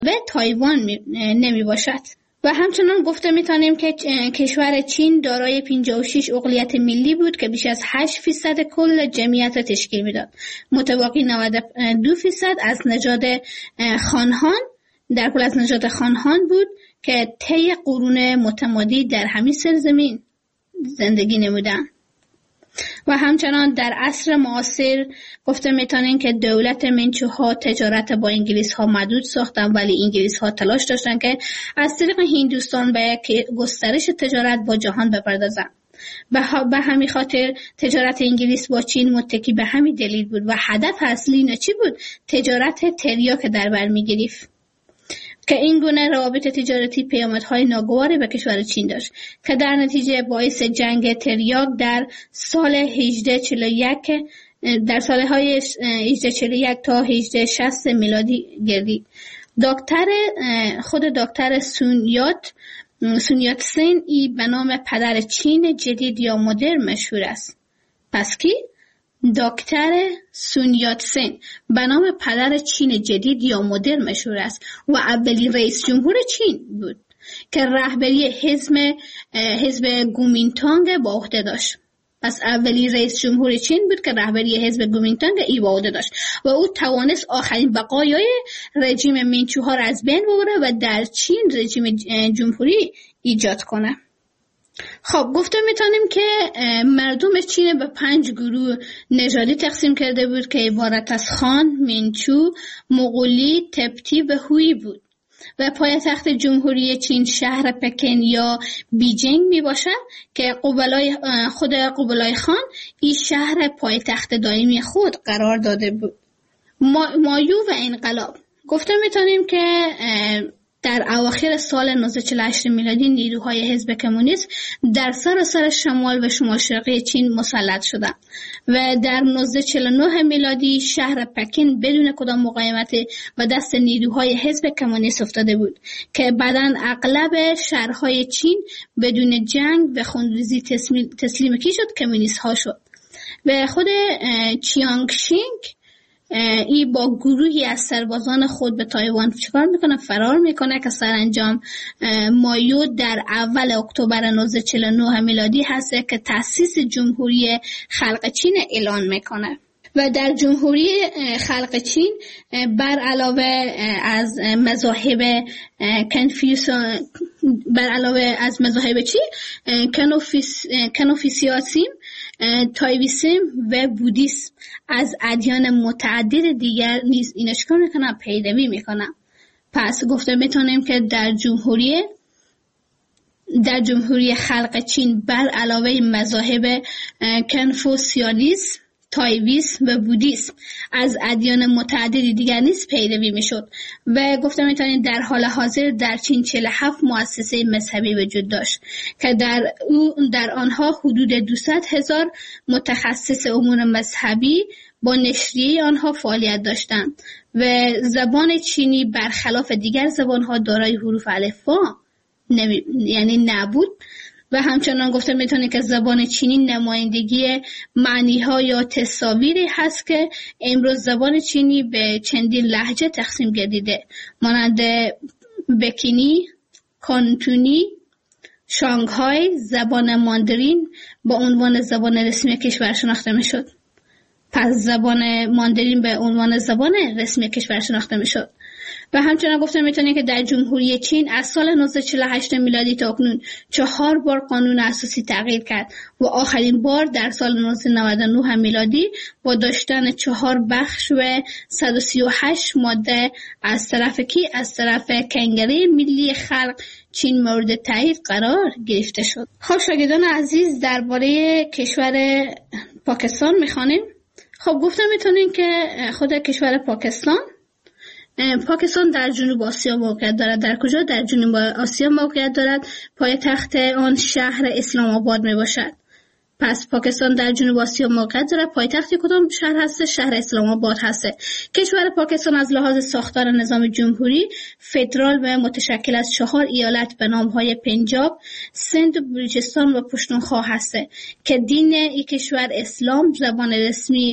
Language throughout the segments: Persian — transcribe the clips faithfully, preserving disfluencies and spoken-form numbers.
و تایوان نمی باشد. و همچنان گفته میتونیم که کشور چین دارای پنجاه و شش اقلیت ملی بود که بیش از هشت فیصد کل جمعیت را تشکیل میداد. متبقی نود و دو فیصد از نژاد خانهان در کل از نژاد خانهان بود که طی قرون متمادی در همین سرزمین زندگی نمودند. و همچنان در عصر معاصر گفته میتونیم که دولت منچوها تجارت با انگلیس ها محدود ساختن، ولی انگلیس ها تلاش داشتن که از طریق هندوستان به گسترش تجارت با جهان بپردازن. به همین خاطر تجارت انگلیس با چین متکی به همین دلیل بود و هدف اصلی اینا چی بود؟ تجارت تریاک در بر میگرفت که این گونه روابط تجارتی پیامدهای ناگواری به کشور چین داشت که در نتیجه باعث جنگ تریاک در سال هجده چهل و یک در سالهای هجده چهل و یک تا هجده شصت میلادی گردید. دکتر خود دکتر سونیات سونیات سن ای به نام پدر چین جدید یا مدرن مشهور است. پس کی؟ دکتر سونیات سن به نام پدر چین جدید یا مدرن مشهور است و اولین رئیس جمهور چین بود که رهبری حزب حزب کومینتانگ با عهده داشت. پس اولین رئیس جمهور چین بود که رهبری حزب کومینتانگ ای با عهده داشت و او توانست آخرین بقایای رژیم منچوها را از بین ببره و در چین رژیم جمهوری ایجاد کنه. خب گفته میتونیم که مردم چین به پنج گروه نژادی تقسیم کرده بود که عبارت از خان، منچو، مغولی، تبتی و هویی بود و پایتخت جمهوری چین شهر پکن یا بیجینگ می باشد که قبلای خود قبلای خان این شهر پایتخت دائمی خود قرار داده بود. مایو و انقلاب گفته میتونیم که در اواخر سال نوزده چهل و هشت میلادی نیروهای حزب کمونیست در سراسر شمال و شمال شرقی چین مسلط شدند و در نوزده چهل و نه میلادی شهر پکن بدون کدام مقاومت و دست نیروهای حزب کمونیست افتاده بود که بعداً اغلب شهرهای چین بدون جنگ و خونریزی تسلیم کی شد؟ کمونیست ها شد. و خود چیانگشینگ ای با گروهی از سربازان خود به تایوان چیکار میکنه؟ فرار میکنه که سرانجام مایو در اول اکتبر نوزده چهل و نه میلادی هست که تأسیس جمهوری خلق چین اعلان میکنه. و در جمهوری خلق چین بر علاوه از مذاهب کنفوسیوس بر علاوه از مذاهب چی؟ کنوفیس کنوفیسیاسیم، تایویسم و بودیسم از ادیان متعدد دیگر نیز اینا چیکار میکنن؟ پیروی میکنن. پس گفته میتونیم که در جمهوری در جمهوری خلق چین بر علاوه مذاهب کنفوسیالیسم، تایویسم و بودیسم از ادیان متعددی دیگر نیز پیروی میشد و گفته میتونید در حال حاضر در چین چهل و هفت مؤسسه مذهبی وجود داشت که در او در آنها حدود دویست هزار متخصص امور مذهبی با نشریه آنها فعالیت داشتند و زبان چینی برخلاف دیگر زبانها دارای حروف الفبا نمی... یعنی نبود و همچنان گفته میتونه که زبان چینی نمایندگی معنی‌ها یا تصاویری هست که امروز زبان چینی به چندین لهجه تقسیم گردیده مانند بکینی، کانتونی، شانگهای. زبان ماندرین با عنوان زبان رسمی کشور شناخته میشد. پس زبان ماندرین به عنوان زبان رسمی کشور شناخته میشد. و همچنان گفته میتونه که در جمهوری چین از سال نوزده چهل و هشت میلادی تا اکنون چهار بار قانون اساسی تغییر کرد و آخرین بار در سال نوزده نود و نه میلادی با داشتن چهار بخش و صد و سی و هشت ماده از طرف کی؟ از طرف کنگره ملی خلق چین مورد تایید قرار گرفته شد. خب شاگردان عزیز درباره کشور پاکستان میخوانیم. خب گفته میتونین که خود کشور پاکستان پاکستان در جنوب آسیا موقعیت دارد. در کجا؟ در جنوب آسیا موقعیت دارد. پایتخت آن شهر اسلام آباد می باشد. پس پاکستان در جنوب آسیا موقعیت دارد. پایتخت کدام شهر هست؟ شهر اسلام آباد هست. کشور پاکستان از لحاظ ساختار نظام جمهوری فدرال و متشکل از چهار ایالت به نام‌های پنجاب، سند و بلوچستان و پشتونخوا هست که دین این کشور اسلام، زبان رسمی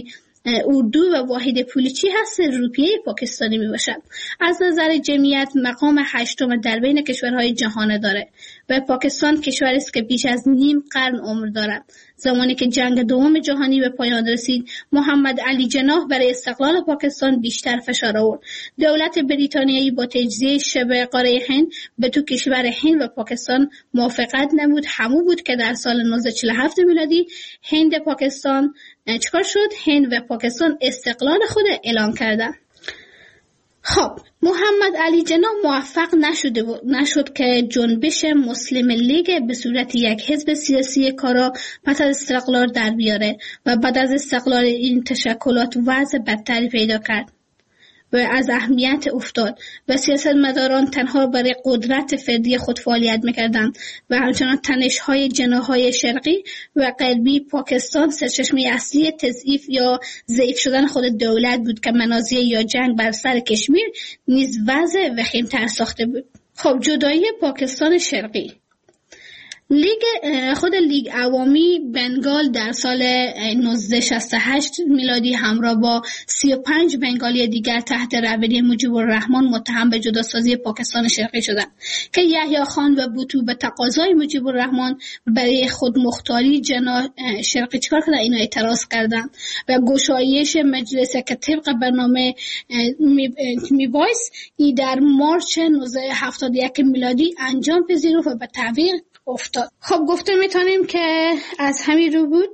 اردو و واحد پولی چی هست؟ روپیه پاکستانی می باشد. از نظر جمعیت مقام هشتم در بین کشورهای جهان داره و پاکستان کشوری است که بیش از نیم قرن عمر دارد. زمانی که جنگ دوم جهانی به پایان رسید، محمد علی جناح برای استقلال پاکستان بیشتر فشار آورد. دولت بریتانیایی با تجزیه شبه قاره هند به تو کشور هند و پاکستان موافقت نمود. همون بود که در سال نوزده چهل و هفت میلادی هند پاکستان چکار شد؟ هند و پاکستان استقلال خود اعلام کردند. خب محمد علی جناح موفق نشده نشد که جنبش مسلم لیگ به صورت یک حزب سیاسی کارا پس از استقلال در بیاره و بعد از استقلال این تشکلات وضع بدتری پیدا کرد و از اهمیت افتاد و سیاستمداران تنها برای قدرت فردی خود فعالیت میکردند و همچنان تنش‌های جناح‌های شرقی و غربی پاکستان سرچشمه اصلی تضعیف یا ضعیف شدن خود دولت بود که منازع یا جنگ بر سر کشمیر نیز وضع وخیم‌تر ساخته بود. خب جدایی پاکستان شرقی، لیگ خود لیگ عوامی بنگال در سال نوزده شصت و هشت میلادی همراه با سی و پنج بنگالی دیگر تحت رهبری مجیب الرحمن متهم به جداسازی پاکستان شرقی شدند که یحیی خان و بوتو به تقاضای مجیب الرحمن برای خودمختاری جناح شرقی چکار کردند؟ اینا اعتراض کردند و گشایش مجلس که طبق برنامه میبایست ای در مارچ نوزده هفتاد و یک میلادی انجام پذیرفت و به تعویق افتاد. خب گفته میتونیم که از همین رو بود،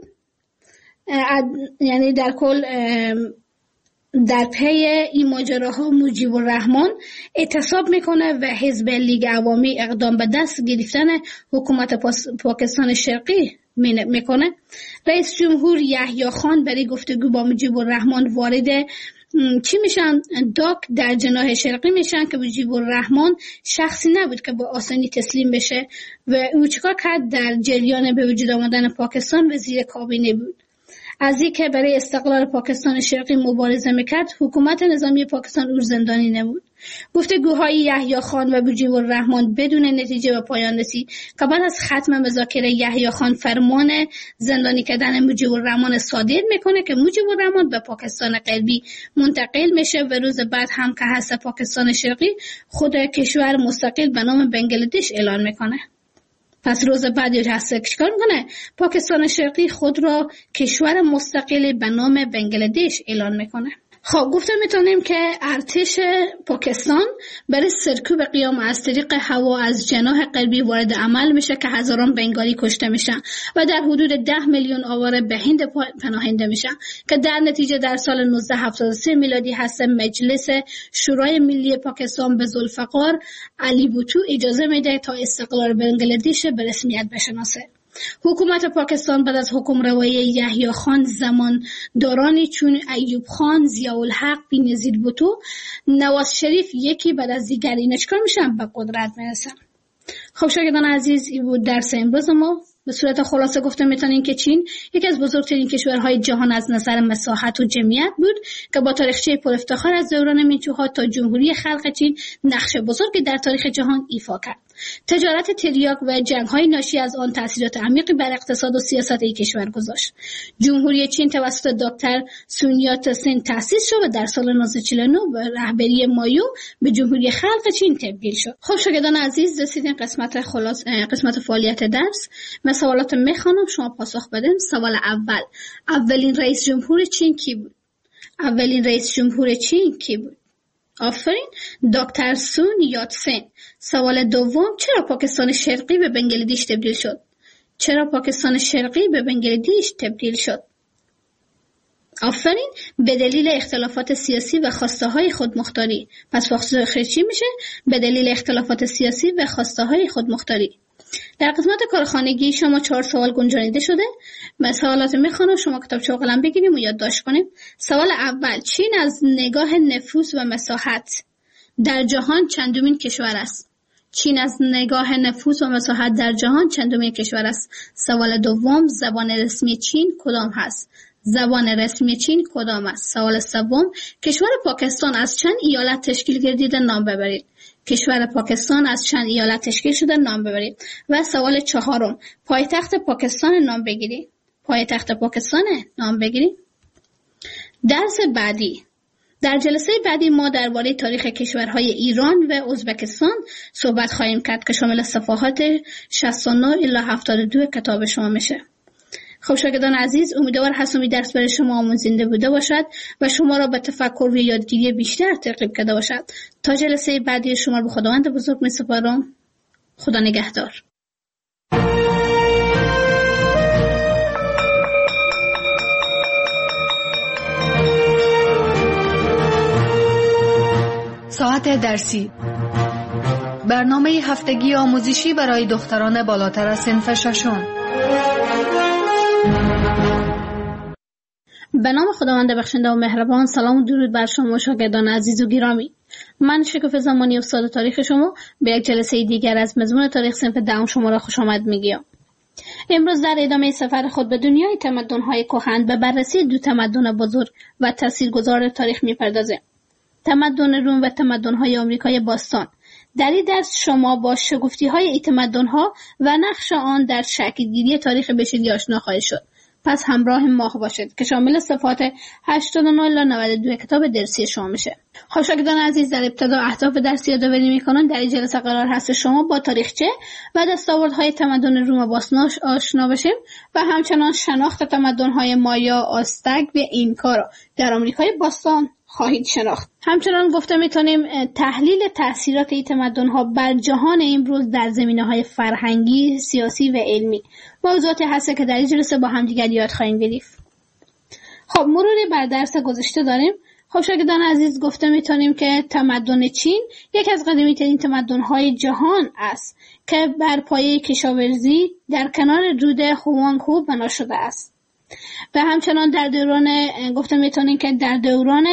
یعنی در کل در پی این ماجراها مجیب الرحمن اعتصاب میکنه و حزب لیگ عوامی اقدام به دست گرفتن حکومت پاکستان شرقی میکنه. رئیس جمهور یحیی خان برای گفتگو با مجیب الرحمن وارد چی میشن؟ داک در جناح شرقی میشن که مجیب الرحمن شخصی نبود که با آسانی تسلیم بشه و او چیکار کرد؟ در جریان به وجود آمدن پاکستان وزیر کابینه بود. از اینکه برای استقلال پاکستان شرقی مبارزه میکرد، حکومت نظامی پاکستان او زندانی نبود. گفتگوهای یحیی خان و مجیب الرحمن بدون نتیجه به پایان رسید که بعد از ختم مذاکره یحیی خان فرمان زندانی کردن مجیب الرحمن صادر میکنه که مجیب الرحمن به پاکستان غربی منتقل میشه و روز بعد هم که هست پاکستان شرقی خود کشور مستقل به نام بنگلادش اعلان میکنه. پس روز بعد یه هست چیکار میکنه؟ پاکستان شرقی خود را کشور مستقل به نام بنگلادش اعلان میکنه. خب گفته میتونیم که ارتش پاکستان برای سرکوب قیام از طریق هوا از جناح غربی وارد عمل میشه که هزاران بنگالی کشته میشن و در حدود ده میلیون آواره به هند پناهنده میشن که در نتیجه در سال نوزده هفتاد و سه میلادی هست مجلس شورای ملی پاکستان به ذوالفقار علی بوتو اجازه میده تا استقلال بنگلادش به رسمیت بشناسه. حکومت پاکستان بعد از حکم روایی یحیی خان زمان دارانی چون ایوب خان، ضیاءالحق، بی‌نظیر بوتو، نواز شریف یکی بعد از دیگر اینا چکار میشن؟ به قدرت میرسن. خب شاگردان عزیز، این بود درس امروز ما. به صورت خلاصه گفته میتونیم که چین یکی از بزرگترین کشورهای جهان از نظر مساحت و جمعیت بود که با تاریخچه پر افتخار از دوران مینچوها تا جمهوری خلق چین نقش بزرگی در تاریخ جهان ایفا کرد. تجارت تریاک و جنگ‌های ناشی از آن تأثیرات عمیقی بر اقتصاد و سیاست این کشور گذاشت. جمهوری چین توسط دکتر سون یات سن تأسیس شد و در سال نوزده چهل و نه به رهبری مایو به جمهوری خلق چین تبدیل شد. خب شاگردان عزیز، رسیدیم قسمت خلاص قسمت فعالیت درس. من سوالات میخوانم، شما پاسخ بدین. سوال اول: اولین رئیس جمهور چین کی بود؟ اولین رئیس جمهور چین کی بود؟ آفرین، دکتر سون یات سن. سوال دوم: چرا پاکستان شرقی به بنگلادش تبدیل شد؟ چرا پاکستان شرقی به بنگلادش تبدیل شد؟ آفرین، به دلیل اختلافات سیاسی و خواسته های خودمختاری. پس پاسخ چی میشه؟ به دلیل اختلافات سیاسی و خواسته های خودمختاری. در قسمت کارخانگی شما چهار سوال گنجانیده شده. من سوالات میخوانم، شما کتابچه و قلم بگیریم و یادداشت کنیم. سوال اول: چین از نگاه نفوس و مساحت در جهان چندمین کشور است؟ چین از نگاه نفوس و مساحت در جهان چندمین کشور است؟ سوال دوم: زبان رسمی چین کدام هست؟ زبان رسمی چین کدام است؟ سوال سوم: کشور پاکستان از چند ایالت تشکیل گردیده؟ نام ببرید. کشور پاکستان از چند ایالت تشکیل شده؟ نام ببرید. و سوال چهارم: پایتخت پاکستان نام بگیرید. پایتخت پاکستان نام بگیرید. درس بعدی. در جلسه بعدی ما درباره تاریخ کشورهای ایران و ازبکستان صحبت خواهیم کرد که شامل صفحات شصت و نه الی هفتاد و دو کتاب شما میشه. خب شاگردان عزیز، امیدوار هستم این درس برای شما آموزنده بوده باشد و شما را به تفکر و یادگیری بیشتر ترغیب کرده باشد. تا جلسه بعدی شما به خداوند بزرگ می‌سپارم. خدا نگهدار. ساعت درسی، برنامه هفتگی آموزشی برای دختران بالاتر از صنف ششم. به نام خداوند بخشنده و مهربان. سلام و درود بر شما شاگردان عزیز و گرامی. من شکوفه زمانی استاد تاریخ شما به یک جلسه دیگر از مضمون تاریخ صنف دهم شما را خوش آمد میگم. امروز در ادامه سفر خود به دنیای تمدن‌های کهن به بررسی دو تمدن بزرگ و تاثیرگذار تاریخ می‌پردازیم. تمدن روم و تمدن‌های آمریکای باستان. در این درس شما با شگفتی‌های این تمدن‌ها و نقش آن در شکل‌گیری تاریخ بشری آشنا خواهید شد. پس همراه ما باشید که شامل صفحات هشتاد و نه الی نود و دو کتاب درسی شما میشه. خب شاگردان عزیز، در ابتدا اهداف درسی یادآوری میکنن. در این جلسه قرار هست شما با تاریخچه و دستاوردهای تمدن روم باستان آشنا بشیم و همچنان شناخت تمدن‌های مایا، آزتک و اینکا را در آمریکای باستان خواهید شناخت. همچنان گفته میتونیم تحلیل تأثیرات این تمدن‌ها بر جهان امروز در زمینه‌های فرهنگی، سیاسی و علمی موضوعاتی هست که در این جلسه با هم دیگر یاد خواهیم گرفت. خب مروری بر درس گذشته داریم. خب شاگردان عزیز، گفته میتونیم که تمدن چین یک از قدیمی‌ترین تمدن‌های جهان است که بر پایه کشاورزی در کنار رود هوانگ‌هو بنا شده است. و همچنان در دوران گفته میتونیم که در دوران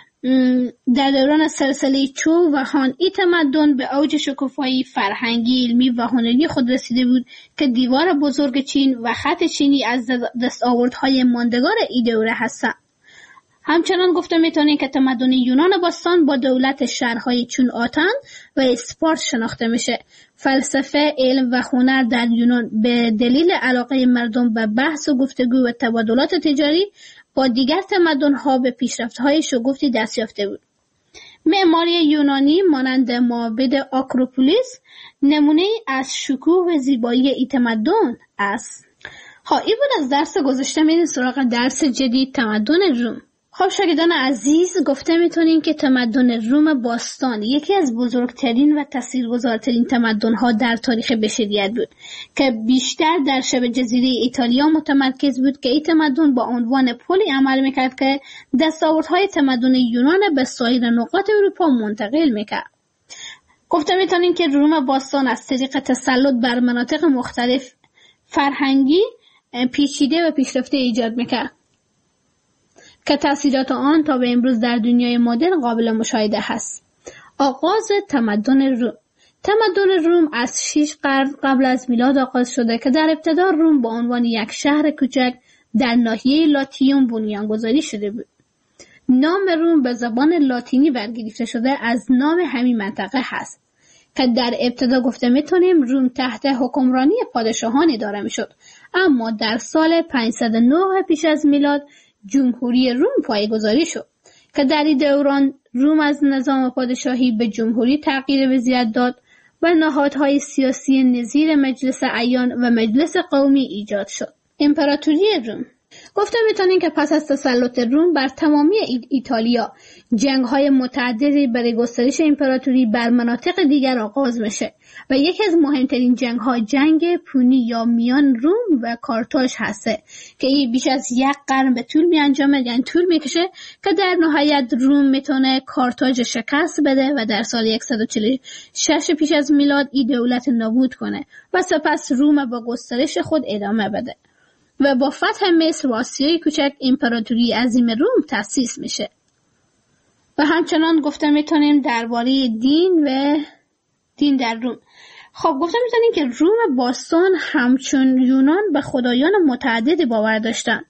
در دوران سلسله چو و هان ای تمدن به اوج شکوفایی فرهنگی، علمی و هنری خود رسیده بود که دیوار بزرگ چین و خط چینی از دستاوردهای ماندگار این دوره هستند. همچنان گفته میتونیم که تمدن یونان باستان با دولت شهرهای چون آتن و اسپارت شناخته میشه. فلسفه، علم و هنر در یونان به دلیل علاقه مردم به بحث و گفتگو و تبادلات تجاری با دیگر تمدن‌ها به پیشرفت‌های شگفتی دست یافته بود. معماری یونانی مانند معابد آکروپولیس نمونه از شکوه و زیبایی این تمدن است. ها این بود از درس گذشته. میریم سراغ درس جدید، تمدن روم. خب شاگردان عزیز، گفته میتونیم که تمدن روم باستان یکی از بزرگترین و تاثیرگذارترین تمدن‌ها در تاریخ بشریت بود که بیشتر در شبه جزیره ایتالیا متمرکز بود که این تمدن با عنوان پلی عمل میکرد که دستاوردهای تمدن یونان به سایر نقاط اروپا منتقل میکرد. گفته میتونیم که روم باستان از طریق تسلط بر مناطق مختلف فرهنگی پیچیده و پیشرفته ایجاد میکرد که تأثیرات آن تا به امروز در دنیای مدرن قابل مشاهده هست. آغاز تمدن روم. تمدن روم از شش قرن قبل از میلاد آغاز شده که در ابتدا روم به عنوان یک شهر کوچک در ناحیه لاتیوم بنیانگذاری شده بود. نام روم به زبان لاتینی برگرفته شده از نام همین منطقه هست که در ابتدا گفته میتونیم روم تحت حکمرانی پادشاهان اداره میشد، اما در سال پانصد و نه پیش از میلاد جمهوری روم پایه‌گذاری شد که در این دوران روم از نظام پادشاهی به جمهوری تغییر وضعیت داد و نهادهای سیاسی نظیر مجلس اعیان و مجلس قومی ایجاد شد. امپراتوری روم. گفته میتونیم که پس از تسلط روم بر تمامی ایتالیا جنگ‌های متعددی برای گسترش امپراتوری بر مناطق دیگر آغاز میشه و یکی از مهمترین جنگ‌ها جنگ پونی یا میان روم و کارتاژ هسته که این بیش از یک قرن به طول میانجامه، یعنی طول میکشه که در نهایت روم میتونه کارتاژ شکست بده و در سال صد و چهل و شش پیش از میلاد این دولت نابود کنه و سپس روم با گسترش خود ادامه بده و با فتح مصر و آسیای کوچک امپراتوری عظیم روم تأسیس میشه. و همچنان گفته میتونیم درباره دین و دین در روم. خب گفته میتونیم که روم باستان همچون یونان به خدایان متعددی باور داشتن.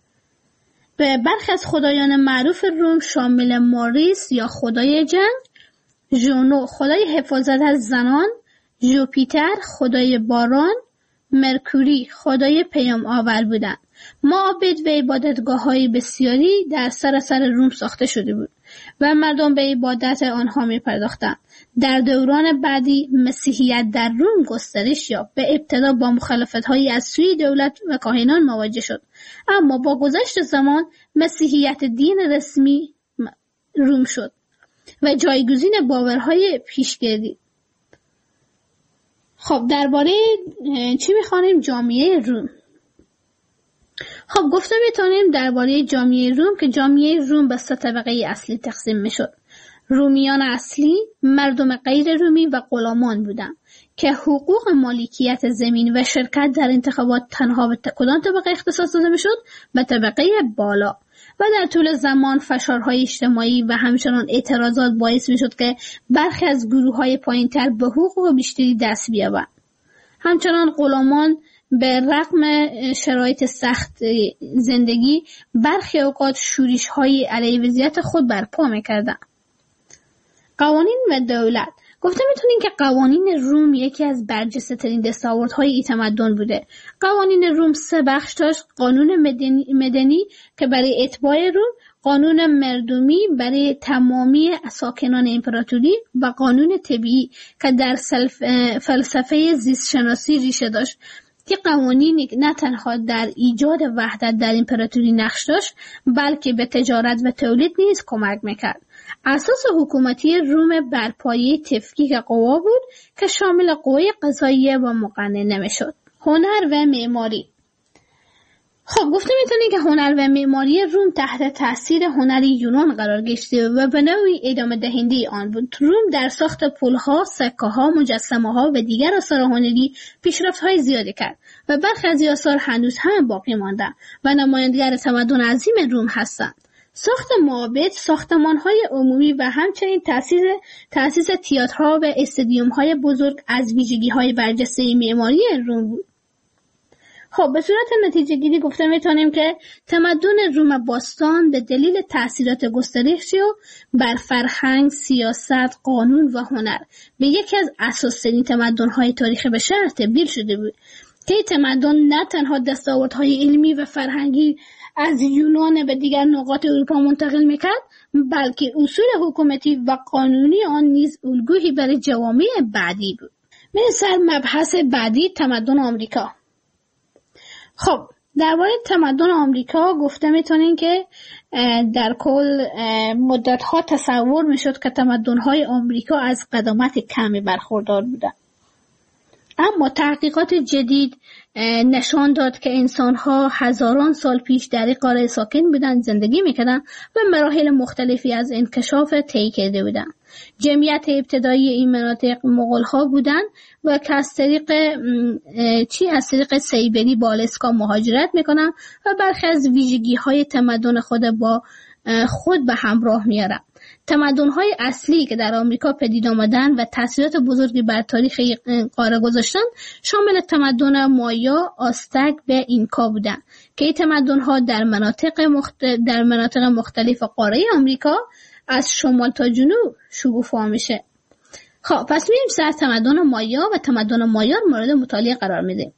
به برخی از خدایان معروف روم شامل ماریس یا خدای جنگ، ژونو خدای حفاظت از زنان، ژوپیتر خدای باران، مرکوری خدای پیام آور بودند معابد و عبادتگاه‌های بسیاری در سراسر روم ساخته شده بود و مردم به عبادت آنها می‌پرداختند. در دوران بعدی مسیحیت در روم گسترش یافت. به ابتدا با مخالفت‌هایی از سوی دولت و کاهنان مواجه شد، اما با گذشت زمان مسیحیت دین رسمی روم شد و جایگزین باورهای پیشگردی. خب درباره چی می‌خوانیم؟ جامعه روم. خب گفته میتونیم درباره جامعه روم که جامعه روم به سه طبقه اصلی تقسیم میشد. رومیان اصلی، مردم غیر رومی و غلامان بودند که حقوق مالکیت زمین و شرکت در انتخابات تنها به کدام طبقه اختصاص داده میشد؟ به طبقه بالا. و در طول زمان فشارهای اجتماعی و همچنان اعتراضات باعث میشد که برخی از گروه‌های پایین‌تر به حقوق بیشتری دست بیابند. همچنان غلامان به رغم شرایط سخت زندگی برخی اوقات شورش‌های علیه وضعیت خود برپا می‌کردند. قوانین و دولت. گفته میتونیم که قوانین روم یکی از برجسته‌ترین دستاوردهای این تمدن بوده. قوانین روم سه بخش داشت: قانون مدنی, مدنی که برای اتباع روم، قانون مردمی برای تمامی ساکنان امپراتوری و قانون طبیعی که در فلسفه زیست شناسی ریشه داشت. که قوانینی نه تنها در ایجاد وحدت در امپراتوری نقش داشت، بلکه به تجارت و تولید نیز کمک میکرد. اساس حکومتی روم بر پایه تفکیک قوا بود که شامل قوای قضاییه و مقننه میشد. هنر و معماری. خب گفته میتونی که هنر و معماری روم تحت تاثیر هنر یونان قرار گرفته و به نوعی ادامه دهنده آن بود. روم در ساخت پل‌ها، سکه‌ها، مجسمه‌ها و دیگر آثار هنری پیشرفت‌های زیادی کرد و برخی از این آثار هنوز هم باقی ماندند و نمایندگر تمدن عظیم روم هستند. ساخت معابد، ساختمان‌های عمومی و همچنین تأسیس تأسیس تئاترها و استادیوم‌های بزرگ از ویژگی‌های برجسته معماری روم بود. خب به صورت نتیجه گیری گفته میتونیم که تمدن روم باستان به دلیل تأثیرات گسترشی بر فرهنگ، سیاست، قانون و هنر به یکی از اساس‌ترین تمدن‌های تاریخ بشر تبدیل شده بود که این تمدن نه تنها دستاوردهای علمی و فرهنگی از یونان به دیگر نقاط اروپا منتقل میکرد، بلکه اصول حکومتی و قانونی آن نیز الگویی برای جوامع بعدی بود. مثل مبحث بعدی، تمدن آمریکا. خب درباره تمدن آمریکا گفته میتونین که در کل مدتها تصور میشد که تمدن‌های آمریکا از قدامت کمی برخوردار بودند، اما تحقیقات جدید نشان داد که انسان‌ها هزاران سال پیش در این قاره ساکن بودند، زندگی می‌کردند و مراحل مختلفی از انکشاف طی کرده بودند. جمعیت ابتدایی این مناطق مغول‌ها بودند و که از طریق چی از طریق سیبری با آلاسکا مهاجرت می‌کنند و برخی از ویژگی‌های تمدن خود با خود به همراه می‌آورند. تمدن‌های اصلی که در آمریکا پدید آمدند و تأثیرات بزرگی بر تاریخ قاره گذاشتند شامل تمدن مایا، آستک و اینکا بودند که این تمدن‌ها در مناطق مختلف در مناطق مختلف قاره آمریکا از شمال تا جنوب شکوفا میشه. خب پس میریم سر تمدن مایا و تمدن مایا مورد مطالعه قرار میدیم.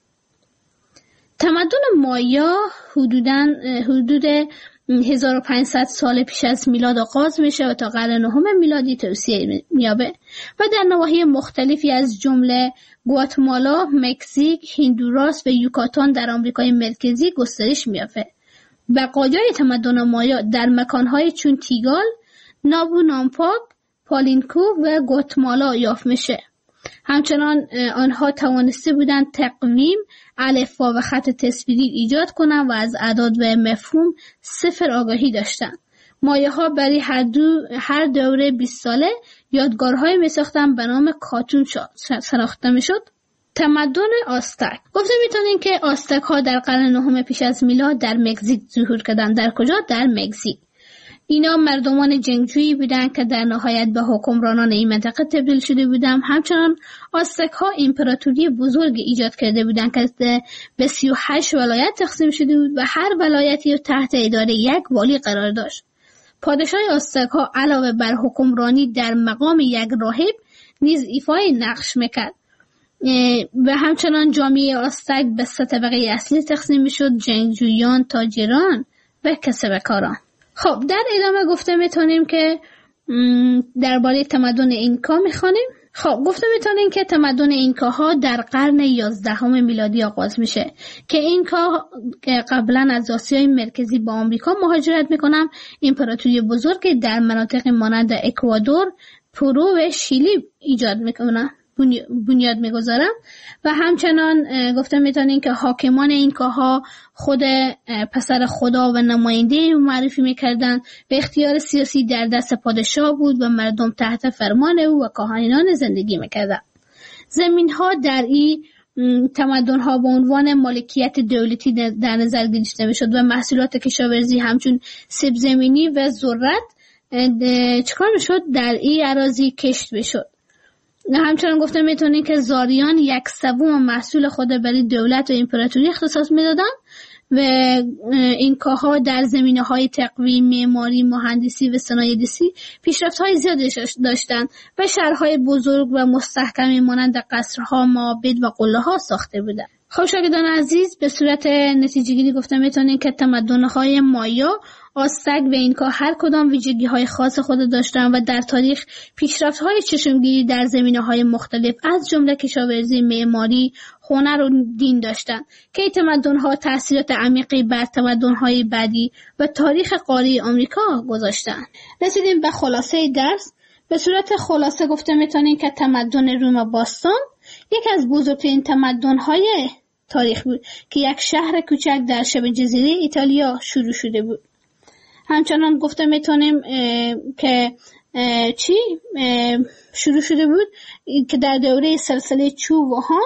تمدن مایا حدوداً حدود هزار و پانصد سال پیش از میلاد آغاز میشه و تا قرن نهم میلادی توسعه میابه و در نواحی مختلفی از جمله گواتمالا، مکزیک، هندوراس و یوکاتان در آمریکای مرکزی گسترش میافته. بقایای تمدن مایا در مکانهای چون تیگال، نابو نامپاک، پالینکو و گواتمالا یافت میشه. همچنان آنها توانسته بودند تقویم، الفبا و خط تصویری ایجاد کنند و از اعداد و مفهوم صفر آگاهی داشتند. مایاها برای هر دو هر دوره بیست ساله یادگارهای میساختند به نام کاتون شناخته میشد. تمدن آستک. گفته میتونین که آستک ها در قرن نهم پیش از میلاد در مکزیک ظهور کردند. در کجا؟ در مکزیک. اینا مردمان جنگجویی بودند که در نهایت به حکمرانان این منطقه تبدیل شده بودند. همچنان آستک ها امپراتوری بزرگ ایجاد کرده بودند که به سی و هشت ولایت تقسیم شده بود و هر ولایتی تحت اداره یک والی قرار داشت. پادشاه آستک ها علاوه بر حکمرانی در مقام یک راهب نیز ایفای نقش میکرد. و همچنان جامعه آستک به سه طبقه اصلی تقسیم میشد: جنگجویان، تاجران و کسب کاران. خب در ادامه گفته میتونیم که درباره تمدن اینکا میخوانیم. خب گفته میتونیم که تمدن اینکاها در قرن یازدهم میلادی آغاز میشه که اینکا قبلا از آسیای مرکزی با آمریکا مهاجرت میکنن. امپراتوری بزرگ در مناطق مانند اکوادور، پرو و شیلی ایجاد میکنن، بنیاد میگذارن و همچنان گفته میتونیم که حاکمان اینکاها خود پسر خدا و نماینده معرفی میکردن و اختیار سیاسی در دست پادشاه بود و مردم تحت فرمان او و کاهنان زندگی میکردن. زمین ها در این تمدن ها به عنوان مالکیت دولتی در نظر گرفته میشد و محصولات کشاورزی همچون سیب زمینی و ذرت چکار میشد در این اراضی کشت میشد. همچنان گفته میتونیم که زاریان یک سوم محصول خود برای دولت و امپراتوری اختصاص میدادن و اینکاها در زمینه‌های تقویم، معماری، مهندسی و صنایع دستی پیشرفت‌های زیادی داشتند و شهرهای بزرگ و مستحکمی مانند قصرها، معابد و قله‌ها ساخته بودند. خب شاگردان عزیز، به صورت نتیجه‌گیری گفته میتونیم که تمدن‌های مایا، آستک و اینکا هر کدام ویژگی‌های خاص خود داشتند و در تاریخ پیشرفت‌های چشمگیری در زمینه‌های مختلف از جمله کشاورزی، معماری، هنر و دین داشتند که این تمدن‌ها تأثیرات عمیقی بر تمدن‌های بعدی و تاریخ قاره آمریکا گذاشتند. رسیدیم به خلاصه درس. به صورت خلاصه گفته میتونیم که تمدن روم باستان یک از بزرگترین تمدن‌های تاریخ بود که یک شهر کوچک در شبه جزیره ایتالیا شروع شده بود. همچنان گفته میتونیم که چی شروع شده بود که در دوره سلسله چو و هان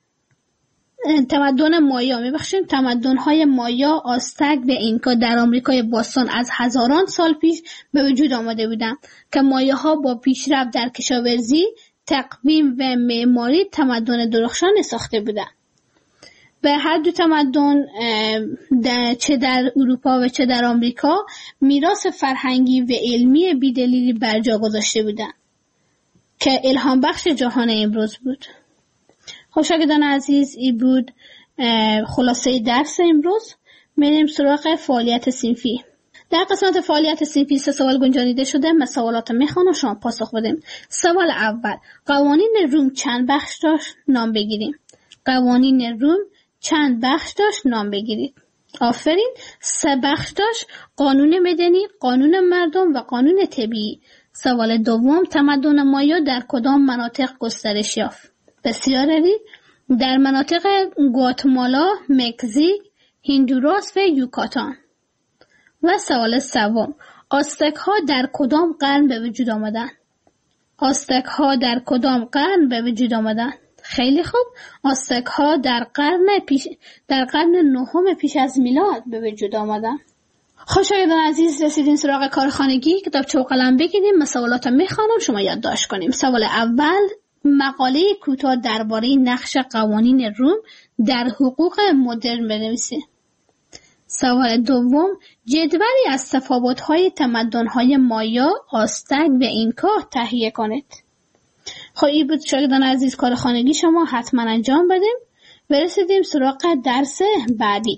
تمدن مایا میبخشیم تمدن‌های مایا، آستک و اینکا در آمریکای باستان از هزاران سال پیش به وجود آمده بودند که مایاها با پیشرفت در کشاورزی، تقویم و معماری تمدن درخشان ساخته بودند. به هر دو تمدن در چه در اروپا و چه در آمریکا میراث فرهنگی و علمی بی‌دلیلی بر جا گذاشته بودند که الهام بخش جهان امروز بود. خب شاگردان عزیز، این بود خلاصه درس امروز. میریم سراغ فعالیت صنفی. در قسمت فعالیت صنفی سه سوال گنجانیده شده. من سوالات میخوام و شما پاسخ بدیم. سوال اول: قوانین روم چند بخش داشت؟ نام بگیریم. قوانین روم چند بخش داشت؟ نام بگیرید. آفرین. سه بخش داشت: قانون مدنی، قانون مردم و قانون طبیعی. سوال دوم: تمدن مایا در کدام مناطق گسترش یافت؟ بسیار عالی. در مناطق گواتمالا، مکزیک، هندوراس و یوکاتان. و سوال سوم: آستک ها در کدام قرن به وجود آمدند؟ آستک ها در کدام قرن به وجود آمدند؟ خیلی خوب. آستک ها در قرن پیش در قرن نهم پیش از میلاد به وجود آمدند. خوشایندان عزیز، رسیدین سراغ کارخانگی. کتابچه و قلم بگیریم. مسئولات میخوانم، شما یادداشت کنیم. سوال اول: مقاله کوتاه درباره نقش قوانین روم در حقوق مدرن بنویسید. سوال دوم: جدولی از تفاوت‌های تمدن‌های مایا، آستک و اینکا تهیه کنید. خب این بود شاگردان عزیز کار خانگی شما، حتما انجام بدیم. و رسیدیم سراغ درس بعدی.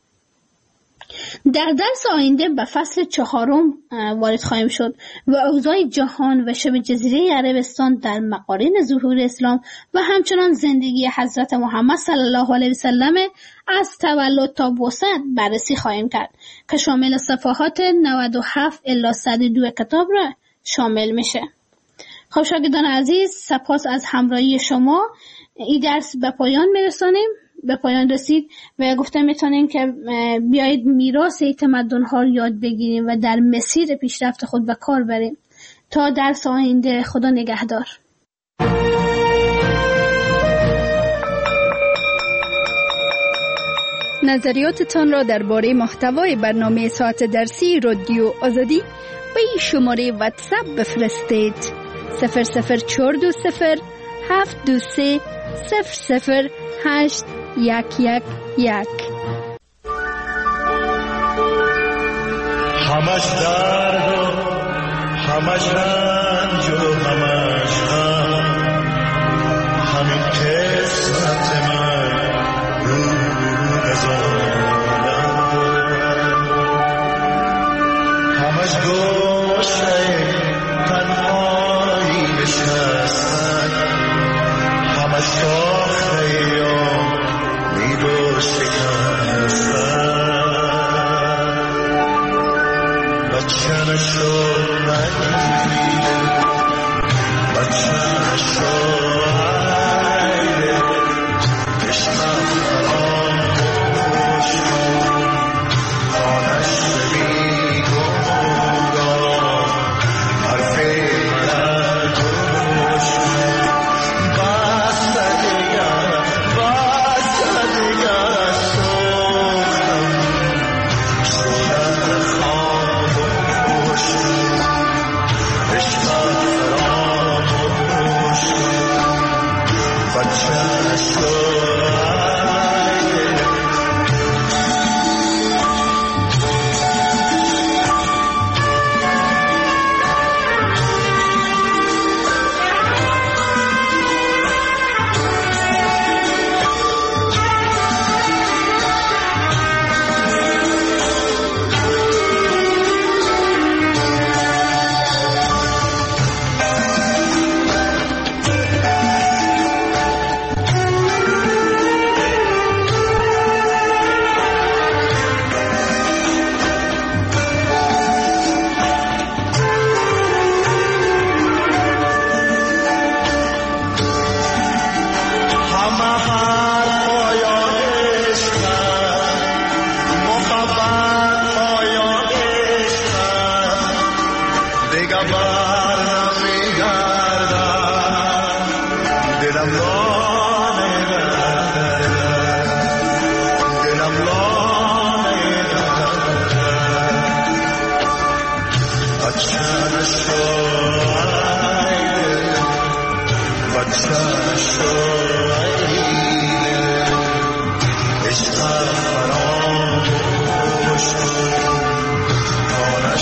در درس آینده به فصل چهارم وارد خواهیم شد و اوضاع جهان و شبه جزیره عربستان در مقارن ظهور اسلام و همچنان زندگی حضرت محمد صلی الله علیه و سلم از تولد تا بعثت بررسی خواهیم کرد که شامل صفحات نود و هفت الی صد و دو کتاب را شامل میشه. خب شاگردان عزیز، سپاس از همراهی شما. این درس به پایان میرسانیم. به پایان رسید و گفتم میتونیم که بیایید میراث تمدن ها رو یاد بگیریم و در مسیر پیشرفت خود به کار بریم. تا درس آینده، خدا نگهدار. نظریاتتان را درباره محتوای برنامه ساعت درسی رادیو آزادی به این شماره واتساپ بفرستید: صفر صفر چهار دو صفر هفت دو سه صفر صفر هشت یک یک یک. همش درد و همش رنج و همش غم، همین که قسمت من رو بزارم، همش گوشه تنهایی نشستن، همش ساخته یا میدو شکستن، بچه نشو نگیده، بچه نشو عیده، عشقم فراموش کن، خانش بیگمراه، حرف من گوش کن، بسته دیگر بسته دیگر سوختم، شدن خاموش کن، عشقم فراموش کن، بچه نشو عیده. همه حرفای عشقم، محبت های عشقم، دیگه بر نمیگردم، دلم لانه نداره، دلم لانه نداره، بچه نشو عیده، بچه نشو عیده، عشقم فراموش کن، خانش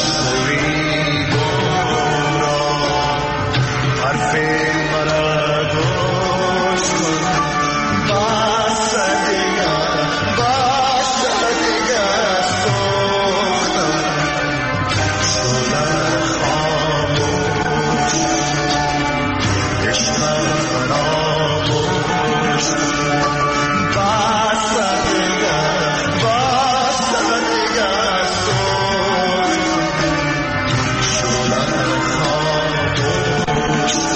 بیگمراه، حرف مرا گوش کن، بسته دیگر بسته دیگر سوختم، شدن خاموش کن، عشقم فراموش کن، بسته دیگر بسته دیگر سوختم، شدن خاموش کن.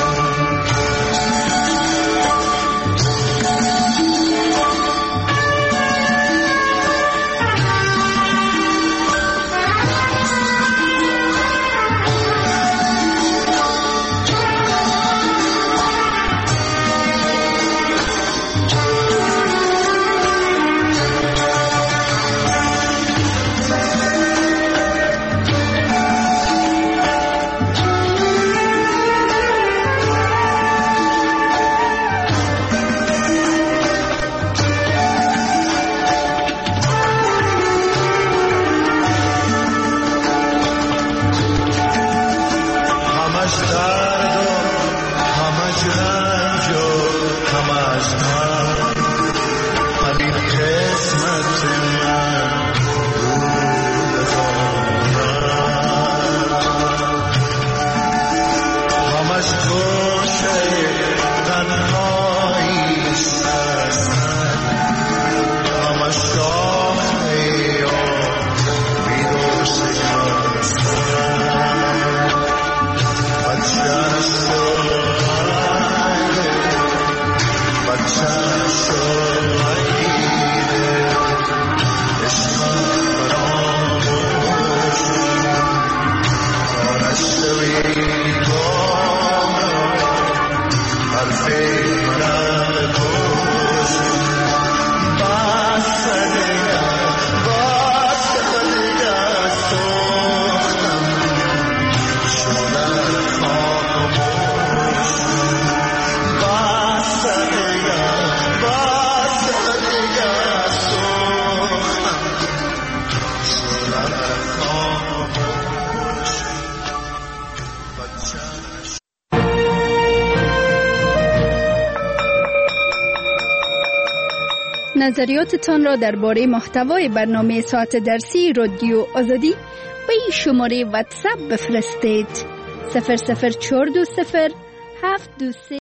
همش درد و همش رنج و همش غم، همین قسمت من رو بزارم، همش گوشه تنهایی نشستن، همش ساخته یا میدو شکستن، بچه نشو عیده، بچه نشو عیده، نظریاتتان را درباره محتوای برنامه ساعت درسی رادیو آزادی به این شماره واتساپ بفرستید. صفر صفر چهار دو صفر هفت دو سه